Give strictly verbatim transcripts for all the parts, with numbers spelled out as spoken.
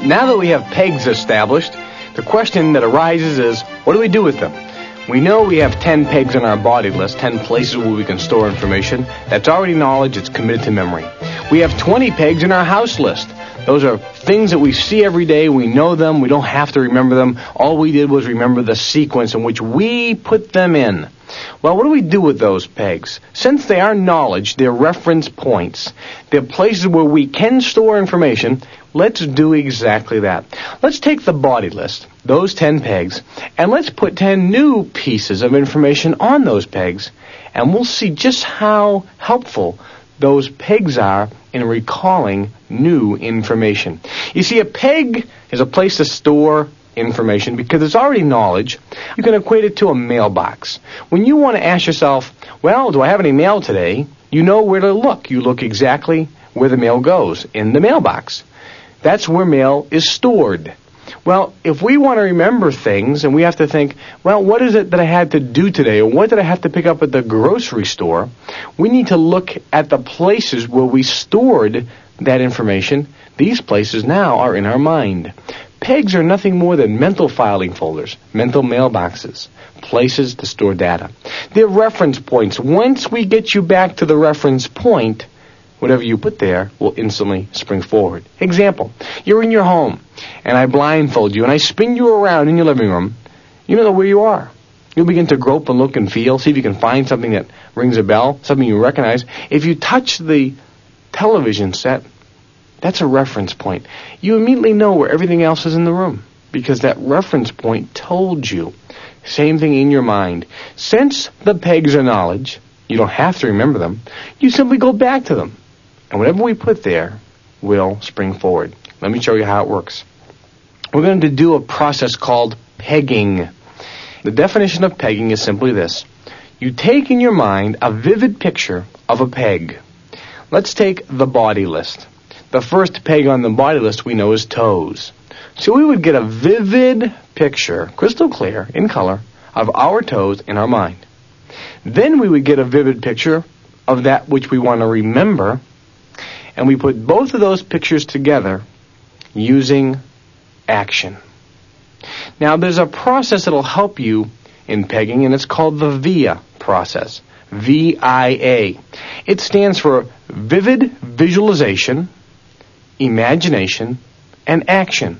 Now that we have pegs established, the question that arises is, what do we do with them? We know we have ten pegs on our body list, ten places where we can store information. That's already knowledge. It's committed to memory. We have twenty pegs in our house list. Those are things that we see every day. We know them. We don't have to remember them. All we did was remember the sequence in which we put them in. Well, what do we do with those pegs? Since they are knowledge, they're reference points, they're places where we can store information, let's do exactly that. Let's take the body list, those ten pegs, and let's put ten new pieces of information on those pegs, and we'll see just how helpful those pegs are in recalling new information. You see, a peg is a place to store information because it's already knowledge. You can equate it to a mailbox. When you want to ask yourself, well, do I have any mail today? You know where to look. You look exactly where the mail goes, in the mailbox. That's where mail is stored. Well, if we want to remember things and we have to think, well, what is it that I had to do today, or what did I have to pick up at the grocery store, we need to look at the places where we stored that information. These places now are in our mind. Pegs are nothing more than mental filing folders, mental mailboxes, places to store data. They're reference points. Once we get you back to the reference point, whatever you put there will instantly spring forward. Example, you're in your home, and I blindfold you, and I spin you around in your living room. You don't know where you are. You'll begin to grope and look and feel, see if you can find something that rings a bell, something you recognize. If you touch the television set, that's a reference point. You immediately know where everything else is in the room because that reference point told you. Same thing in your mind. Since the pegs are knowledge, you don't have to remember them. You simply go back to them. And whatever we put there will spring forward. Let me show you how it works. We're going to do a process called pegging. The definition of pegging is simply this. You take in your mind a vivid picture of a peg. Let's take the body list. The first peg on the body list we know is toes. So we would get a vivid picture, crystal clear, in color, of our toes in our mind. Then we would get a vivid picture of that which we want to remember, and we put both of those pictures together using action. Now, there's a process that will help you in pegging, and it's called the V I A process. V I A. It stands for Vivid Visualization, Imagination, and Action.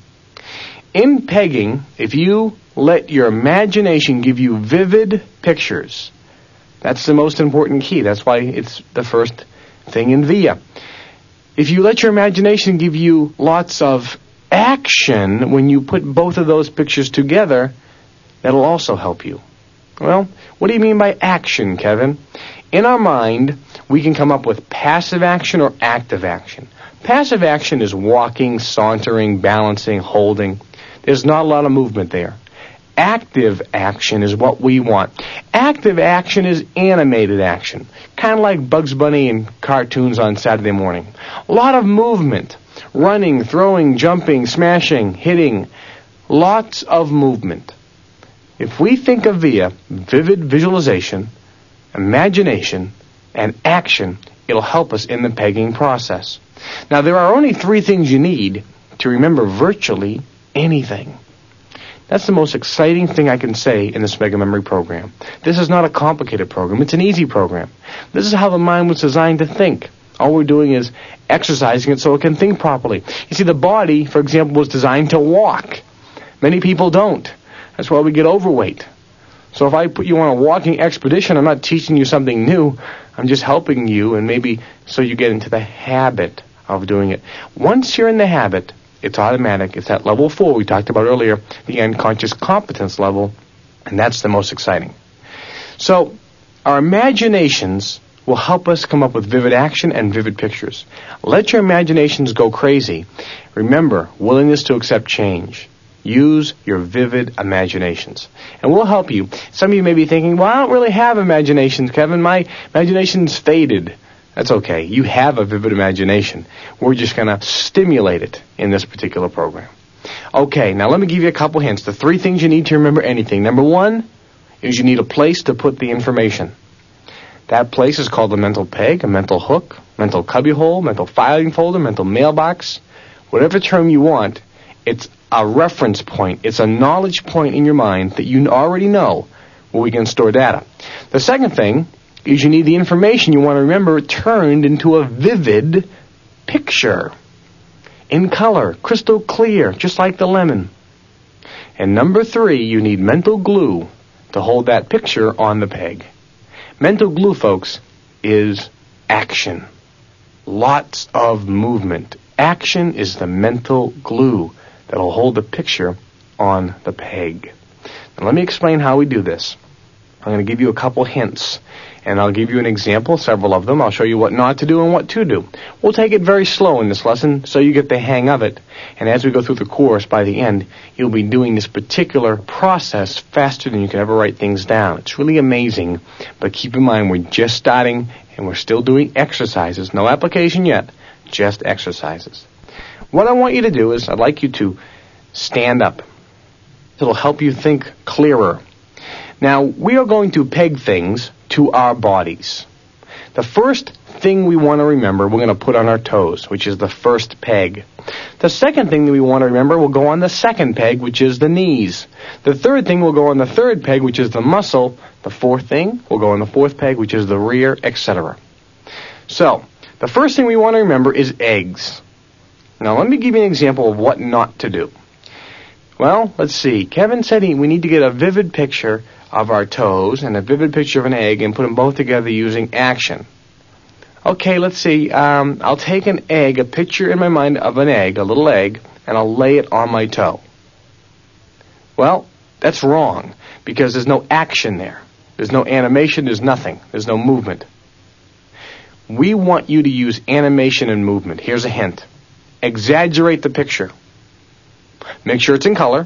In pegging, if you let your imagination give you vivid pictures, that's the most important key. That's why it's the first thing in V I A. If you let your imagination give you lots of action when you put both of those pictures together, that'll also help you. Well, what do you mean by action, Kevin? In our mind, we can come up with passive action or active action. Passive action is walking, sauntering, balancing, holding. There's not a lot of movement there. Active action is what we want. Active action is animated action, kind of like Bugs Bunny and cartoons on Saturday morning. A lot of movement, running, throwing, jumping, smashing, hitting, lots of movement. If we think of V I A, vivid visualization, imagination, and action, it'll help us in the pegging process. Now, there are only three things you need to remember virtually anything. That's the most exciting thing I can say in this Mega Memory program. This is not a complicated program. It's an easy program. This is how the mind was designed to think. All we're doing is exercising it so it can think properly. You see, the body, for example, was designed to walk. Many people don't. That's why we get overweight. So if I put you on a walking expedition, I'm not teaching you something new. I'm just helping you, and maybe so you get into the habit of doing it. Once you're in the habit, it's automatic. It's at level four we talked about earlier, the unconscious competence level, and that's the most exciting. So our imaginations will help us come up with vivid action and vivid pictures. Let your imaginations go crazy. Remember, willingness to accept change. Use your vivid imaginations. And we'll help you. Some of you may be thinking, well, I don't really have imaginations, Kevin. My imagination's faded. That's okay. You have a vivid imagination. We're just going to stimulate it in this particular program. Okay, now let me give you a couple hints. The three things you need to remember anything. Number one is you need a place to put the information. That place is called a mental peg, a mental hook, mental cubbyhole, mental filing folder, mental mailbox, whatever term you want. It's a reference point. It's a knowledge point in your mind that you already know where we can store data. The second thing is you need the information you want to remember turned into a vivid picture. In color, crystal clear, just like the lemon. And number three, you need mental glue to hold that picture on the peg. Mental glue, folks, is action. Lots of movement. Action is the mental glue that'll hold the picture on the peg. Now let me explain how we do this. I'm going to give you a couple hints, and I'll give you an example, several of them. I'll show you what not to do and what to do. We'll take it very slow in this lesson so you get the hang of it. And as we go through the course, by the end, you'll be doing this particular process faster than you can ever write things down. It's really amazing, but keep in mind we're just starting and we're still doing exercises. No application yet, just exercises. What I want you to do is I'd like you to stand up. It'll help you think clearer. Now, we are going to peg things to our bodies. The first thing we want to remember, we're going to put on our toes, which is the first peg. The second thing that we want to remember will go on the second peg, which is the knees. The third thing will go on the third peg, which is the muscle. The fourth thing will go on the fourth peg, which is the rear, et cetera. So, the first thing we want to remember is eggs. Now, let me give you an example of what not to do. Well, let's see. Kevin said he, we need to get a vivid picture of our toes and a vivid picture of an egg and put them both together using action. Okay, let's see. Um, I'll take an egg, a picture in my mind of an egg, a little egg, and I'll lay it on my toe. Well, that's wrong because there's no action there. There's no animation. There's nothing. There's no movement. We want you to use animation and movement. Here's a hint. Exaggerate the picture. Make sure it's in color.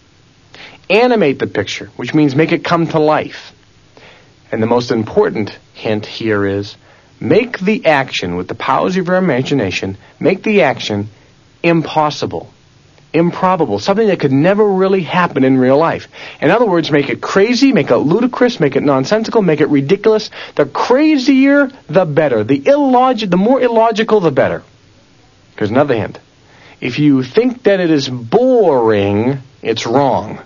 Animate the picture, which means make it come to life. And the most important hint here is make the action, with the powers of your imagination, make the action impossible, improbable, something that could never really happen in real life. In other words, make it crazy, make it ludicrous, make it nonsensical, make it ridiculous. The crazier, the better. The illog- the more illogical, the better. Here's another hint. If you think that it is boring, it's wrong.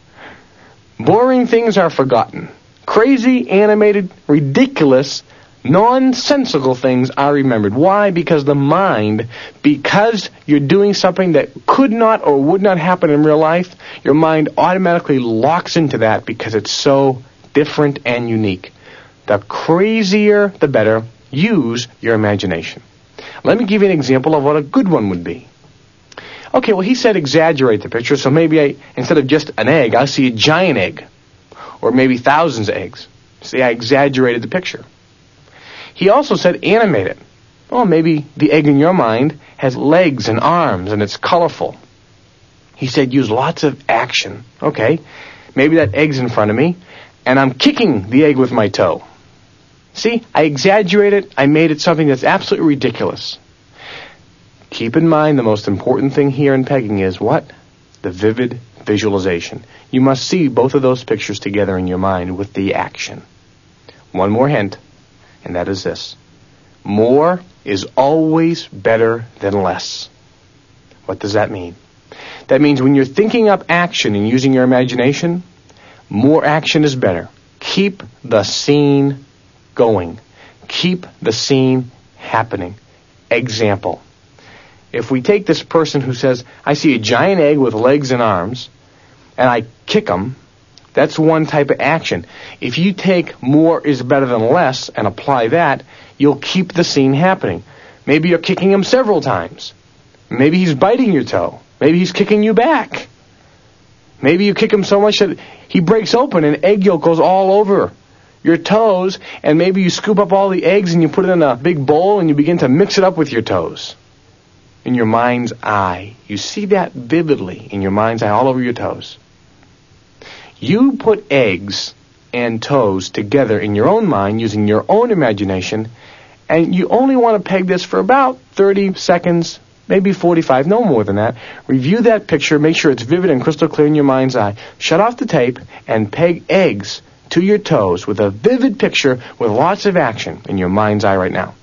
Boring things are forgotten. Crazy, animated, ridiculous, nonsensical things are remembered. Why? Because the mind, because you're doing something that could not or would not happen in real life, your mind automatically locks into that because it's so different and unique. The crazier, the better. Use your imagination. Let me give you an example of what a good one would be. Okay, well, he said exaggerate the picture, so maybe I, instead of just an egg, I see a giant egg, or maybe thousands of eggs. See, I exaggerated the picture. He also said animate it. Well, maybe the egg in your mind has legs and arms, and it's colorful. He said use lots of action. Okay, maybe that egg's in front of me, and I'm kicking the egg with my toe. See, I exaggerated, I made it something that's absolutely ridiculous. Keep in mind the most important thing here in pegging is what? The vivid visualization. You must see both of those pictures together in your mind with the action. One more hint, and that is this. More is always better than less. What does that mean? That means when you're thinking up action and using your imagination, more action is better. Keep the scene going. Keep the scene happening. Example. If we take this person who says, I see a giant egg with legs and arms, and I kick them, that's one type of action. If you take more is better than less and apply that, you'll keep the scene happening. Maybe you're kicking him several times. Maybe he's biting your toe. Maybe he's kicking you back. Maybe you kick him so much that he breaks open and egg yolk goes all over your toes, and maybe you scoop up all the eggs and you put it in a big bowl and you begin to mix it up with your toes. In your mind's eye. You see that vividly in your mind's eye all over your toes. You put eggs and toes together in your own mind using your own imagination, and you only want to peg this for about thirty seconds, maybe forty-five, no more than that. Review that picture, make sure it's vivid and crystal clear in your mind's eye. Shut off the tape and peg eggs to your toes with a vivid picture with lots of action in your mind's eye right now.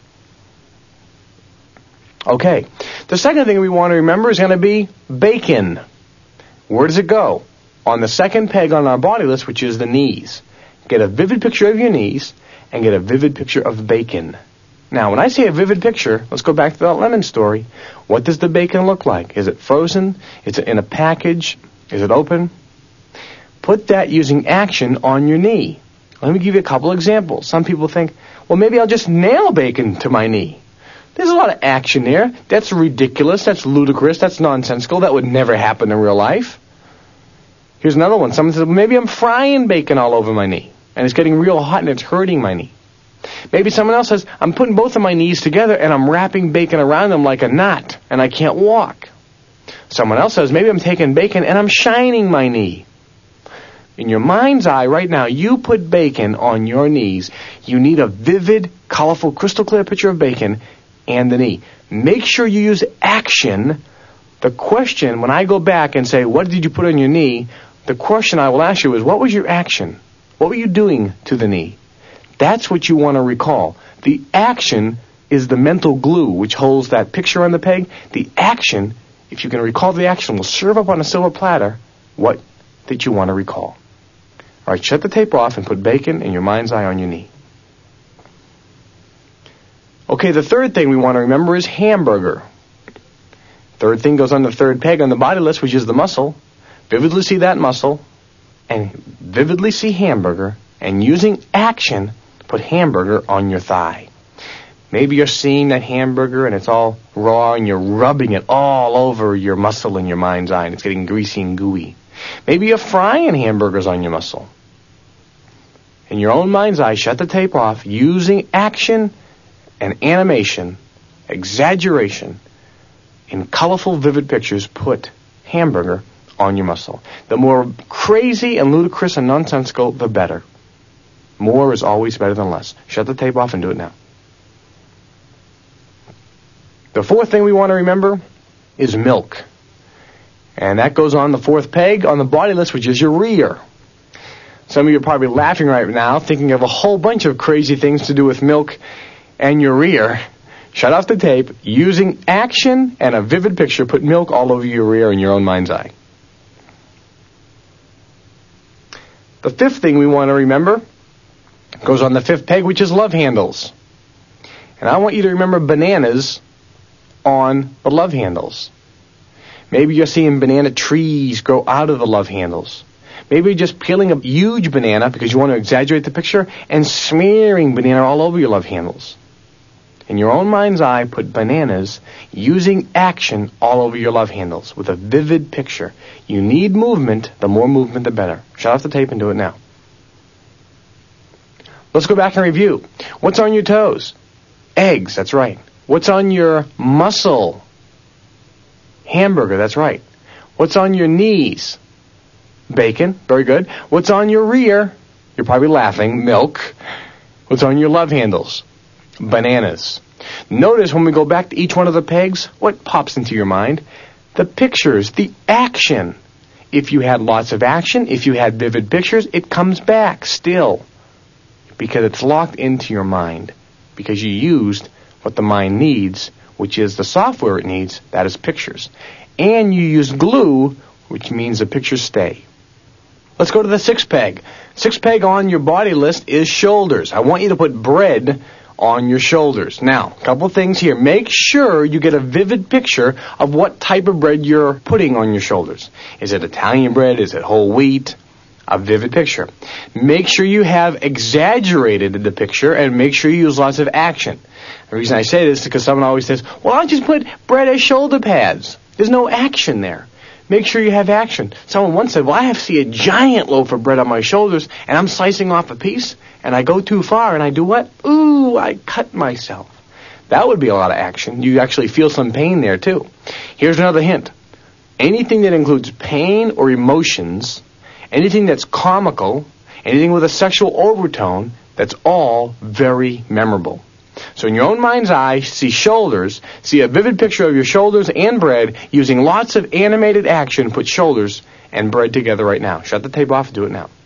Okay. The second thing we want to remember is going to be bacon. Where does it go? On the second peg on our body list, which is the knees. Get a vivid picture of your knees and get a vivid picture of bacon. Now, when I say a vivid picture, let's go back to that lemon story. What does the bacon look like? Is it frozen? Is it in a package? Is it open? Put that using action on your knee. Let me give you a couple examples. Some people think, well, maybe I'll just nail bacon to my knee. There's a lot of action there. That's ridiculous. That's ludicrous. That's nonsensical. That would never happen in real life. Here's another one. Someone says, maybe I'm frying bacon all over my knee, and it's getting real hot and it's hurting my knee. Maybe someone else says, I'm putting both of my knees together and I'm wrapping bacon around them like a knot, and I can't walk. Someone else says, maybe I'm taking bacon and I'm shining my knee. In your mind's eye right now, you put bacon on your knees. You need a vivid, colorful, crystal clear picture of bacon and the knee. Make sure you use action. The question, when I go back and say, what did you put on your knee? The question I will ask you is, what was your action? What were you doing to the knee? That's what you want to recall. The action is the mental glue which holds that picture on the peg. The action, if you can recall the action, will serve up on a silver platter what that you want to recall. All right, shut the tape off and put bacon in your mind's eye on your knee. Okay, the third thing we want to remember is hamburger. Third thing goes on the third peg on the body list, which is the muscle. Vividly see that muscle, and vividly see hamburger, and using action, put hamburger on your thigh. Maybe you're seeing that hamburger and it's all raw and you're rubbing it all over your muscle in your mind's eye and it's getting greasy and gooey. Maybe you're frying hamburgers on your muscle. In your own mind's eye, shut the tape off, using action and animation, exaggeration, in colorful, vivid pictures, put hamburger on your muscle. The more crazy and ludicrous and nonsensical, the better. More is always better than less. Shut the tape off and do it now. The fourth thing we want to remember is milk. And that goes on the fourth peg on the body list, which is your rear. Some of you are probably laughing right now, thinking of a whole bunch of crazy things to do with milk and your rear. Shut off the tape. Using action and a vivid picture, put milk all over your rear in your own mind's eye. The fifth thing we want to remember goes on the fifth peg, which is love handles. And I want you to remember bananas on the love handles. Maybe you're seeing banana trees grow out of the love handles. Maybe you're just peeling a huge banana because you want to exaggerate the picture and smearing banana all over your love handles. In your own mind's eye, put bananas using action all over your love handles with a vivid picture. You need movement. The more movement, the better. Shut off the tape and do it now. Let's go back and review. What's on your toes? Eggs, that's right. What's on your muscle? Hamburger, that's right. What's on your knees? Bacon, very good. What's on your rear? You're probably laughing. Milk. What's on your love handles? Bananas. Notice when we go back to each one of the pegs, what pops into your mind? The pictures, the action. If you had lots of action, if you had vivid pictures, it comes back still. Because it's locked into your mind. Because you used what the mind needs, which is the software it needs, that is pictures. And you use glue, which means the pictures stay. Let's go to the sixth peg. Sixth peg on your body list is shoulders. I want you to put bread on your shoulders. Now, a couple things here. Make sure you get a vivid picture of what type of bread you're putting on your shoulders. Is it Italian bread? Is it whole wheat? A vivid picture. Make sure you have exaggerated the picture and make sure you use lots of action. The reason I say this is because someone always says, well, I'll just put bread as shoulder pads. There's no action there. Make sure you have action. Someone once said, well, I have to see a giant loaf of bread on my shoulders, and I'm slicing off a piece, and I go too far, and I do what? Ooh, I cut myself. That would be a lot of action. You actually feel some pain there, too. Here's another hint. Anything that includes pain or emotions, anything that's comical, anything with a sexual overtone, that's all very memorable. So in your own mind's eye, see shoulders, see a vivid picture of your shoulders and bread using lots of animated action. Put shoulders and bread together right now. Shut the tape off and do it now.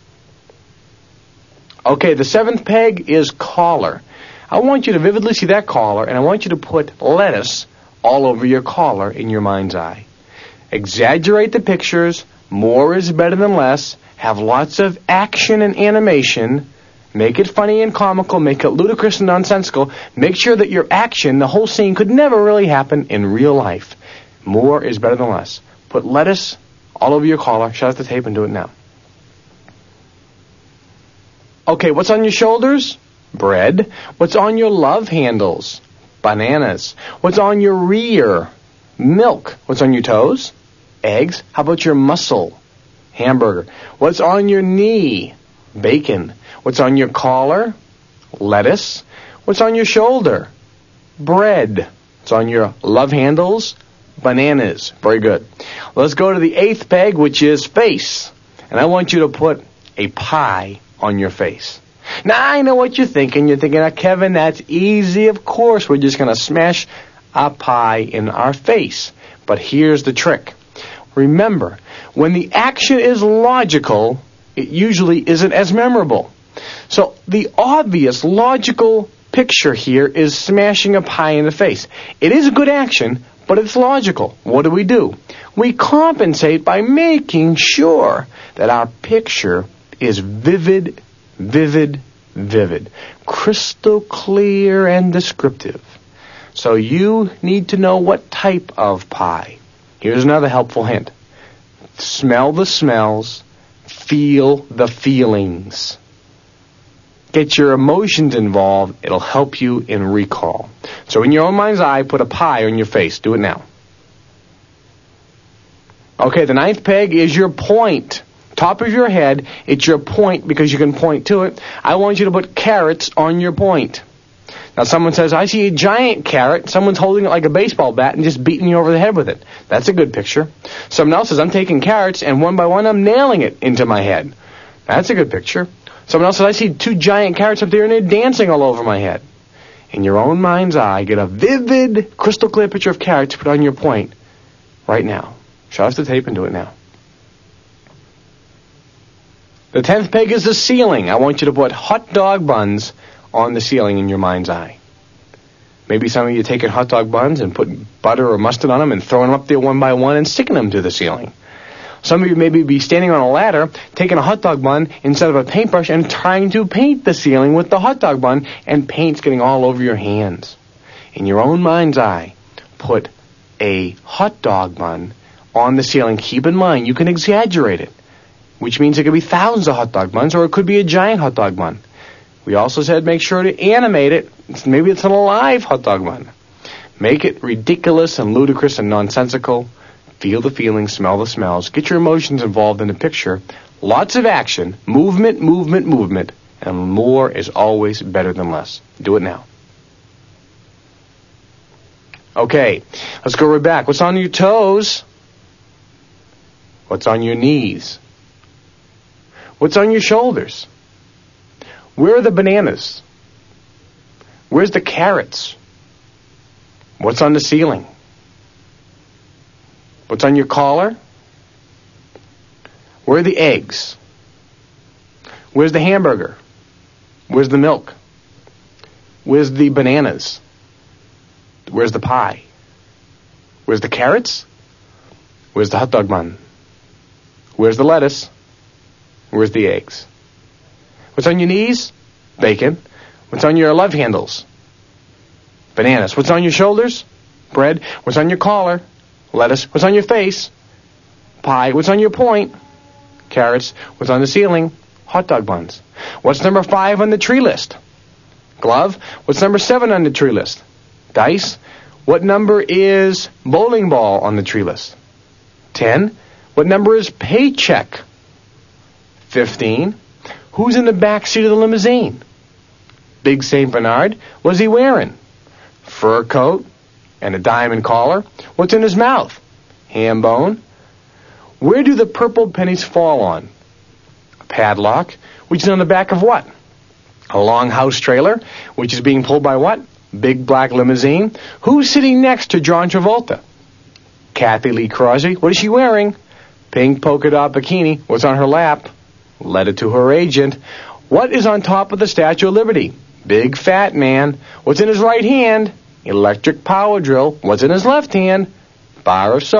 Okay, the seventh peg is collar. I want you to vividly see that collar, and I want you to put lettuce all over your collar in your mind's eye. Exaggerate the pictures, More is better than less. Have lots of action and animation. Make it funny and comical. Make it ludicrous and nonsensical. Make sure that your action, the whole scene, could never really happen in real life. More is better than less. Put lettuce all over your collar. Shut off the tape and do it now. Okay, what's on your shoulders? Bread. What's on your love handles? Bananas. What's on your rear? Milk. What's on your toes? Eggs. How about your muscle? Hamburger. What's on your knee? Bacon. What's on your collar? Lettuce. What's on your shoulder? Bread. What's on your love handles? Bananas. Very good. Let's go to the eighth peg, which is face. And I want you to put a pie on your face. Now, I know what you're thinking. You're thinking, oh, Kevin, that's easy. Of course, we're just going to smash a pie in our face. But here's the trick. Remember, when the action is logical, it usually isn't as memorable. So the obvious logical picture here is smashing a pie in the face. It is a good action, but it's logical. What do we do? We compensate by making sure that our picture is vivid, vivid, vivid, crystal clear and descriptive. So you need to know what type of pie. Here's another helpful hint. Smell the smells, feel the feelings. Get your emotions involved. It'll help you in recall. So in your own mind's eye, put a pie on your face. Do it now. Okay, the ninth peg is your point. Top of your head, it's your point because you can point to it. I want you to put carrots on your point. Now someone says, I see a giant carrot. Someone's holding it like a baseball bat and just beating you over the head with it. That's a good picture. Someone else says, I'm taking carrots and one by one I'm nailing it into my head. That's a good picture. Someone else says, I see two giant carrots up there and they're dancing all over my head. In your own mind's eye, get a vivid, crystal clear picture of carrots, put on your point right now. Shut off the tape and do it now. The tenth peg is the ceiling. I want you to put hot dog buns on the ceiling in your mind's eye. Maybe some of you taking hot dog buns and putting butter or mustard on them and throwing them up there one by one and sticking them to the ceiling. Some of you maybe be standing on a ladder, taking a hot dog bun instead of a paintbrush and trying to paint the ceiling with the hot dog bun, and paint's getting all over your hands. In your own mind's eye, put a hot dog bun on the ceiling. Keep in mind, you can exaggerate it, which means it could be thousands of hot dog buns, or it could be a giant hot dog bun. We also said make sure to animate it. Maybe it's an alive hot dog bun. Make it ridiculous and ludicrous and nonsensical. Feel the feelings, smell the smells. Get your emotions involved in the picture. Lots of action, movement, movement, movement, and more is always better than less. Do it now. Okay, let's go right back. What's on your toes? What's on your knees? What's on your shoulders? Where are the bananas? Where's the carrots? What's on the ceiling? What's on your collar? Where are the eggs? Where's the hamburger? Where's the milk? Where's the bananas? Where's the pie? Where's the carrots? Where's the hot dog bun? Where's the lettuce? Where's the eggs? What's on your knees? Bacon. What's on your love handles? Bananas. What's on your shoulders? Bread. What's on your collar? Lettuce. What's on your face? Pie. What's on your point? Carrots. What's on the ceiling? Hot dog buns. What's number five on the tree list? Glove. What's number seven on the tree list? Dice. What number is bowling ball on the tree list? Ten. What number is paycheck? Fifteen. Who's in the back seat of the limousine? Big Saint Bernard. What's he wearing? Fur coat and a diamond collar. What's in his mouth? Ham bone. Where do the purple pennies fall on? A padlock, which is on the back of what? A long house trailer, which is being pulled by what? Big black limousine. Who's sitting next to John Travolta? Kathy Lee Crosby. What is she wearing? Pink polka dot bikini. What's on her lap? Letter to her agent. What is on top of the Statue of Liberty? Big fat man. What's in his right hand? Electric power drill. What's in his left hand? Bar of soap.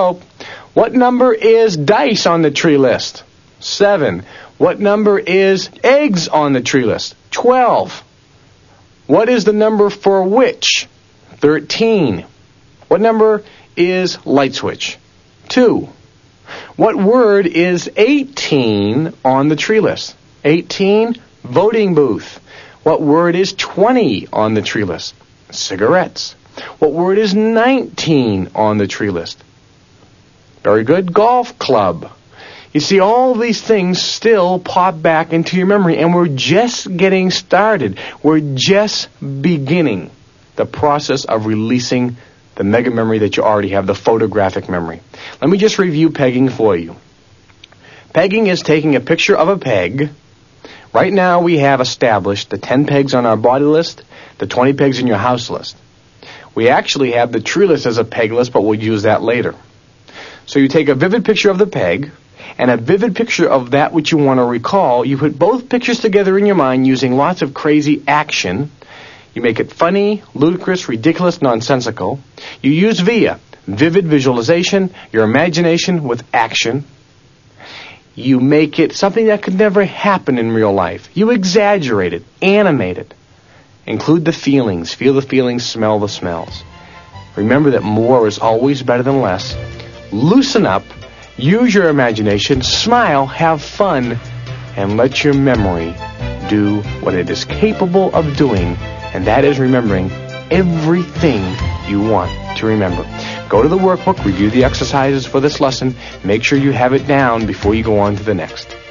What number is dice on the tree list? Seven. What number is eggs on the tree list? Twelve. What is the number for witch? Thirteen. What number is light switch? Two. What word is eighteen on the tree list? Eighteen, voting booth. What word is twenty on the tree list? Cigarettes. What word is nineteen on the tree list? Very good. Golf club. You see, all these things still pop back into your memory, and we're just getting started. We're just beginning the process of releasing the mega memory that you already have, the photographic memory. Let me just review pegging for you. Pegging is taking a picture of a peg. Right now we have established the ten pegs on our body list, the twenty pegs in your house list. We actually have the tree list as a peg list, but we'll use that later. So you take a vivid picture of the peg and a vivid picture of that which you want to recall. You put both pictures together in your mind using lots of crazy action. You make it funny, ludicrous, ridiculous, nonsensical. You use VIA, vivid visualization, your imagination with action. You make it something that could never happen in real life. You exaggerate it, animate it. Include the feelings, feel the feelings, smell the smells. Remember that more is always better than less. Loosen up, use your imagination, smile, have fun, and let your memory do what it is capable of doing, and that is remembering everything you want to remember. Go to the workbook, review the exercises for this lesson, make sure you have it down before you go on to the next.